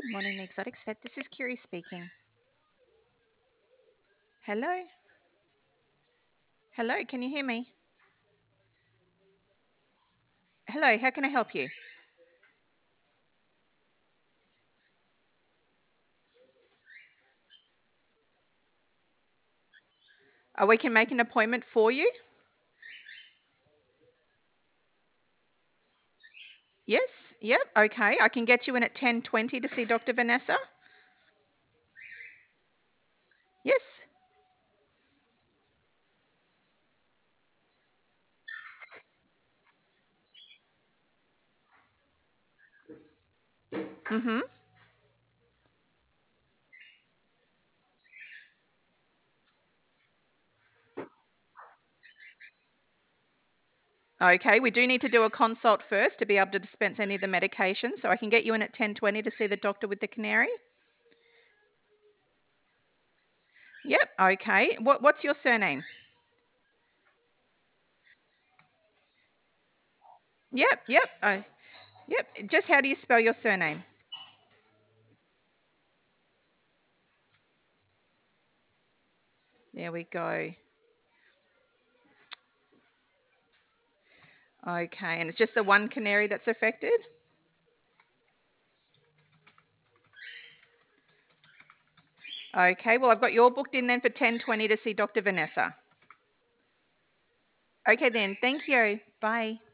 Good morning, the Exotics Vet. This is Kiri speaking. Hello? Hello, can you hear me? Hello, how can I help you? We can make an appointment for you? Yes, yep, okay. I can get you in at 10:20 to see Dr. Vanessa? Yes. Mm-hmm. Okay, we do need to do a consult first to be able to dispense any of the medication, so I can get you in at 10:20 to see the doctor with the canary? Yep, okay. What's your surname? Yep, yep. Yep. Just how do you spell your surname? There we go. Okay, and it's just the one canary that's affected? Okay, well, I've got you all booked in then for 10:20 to see Dr. Vanessa. Okay then, thank you. Bye.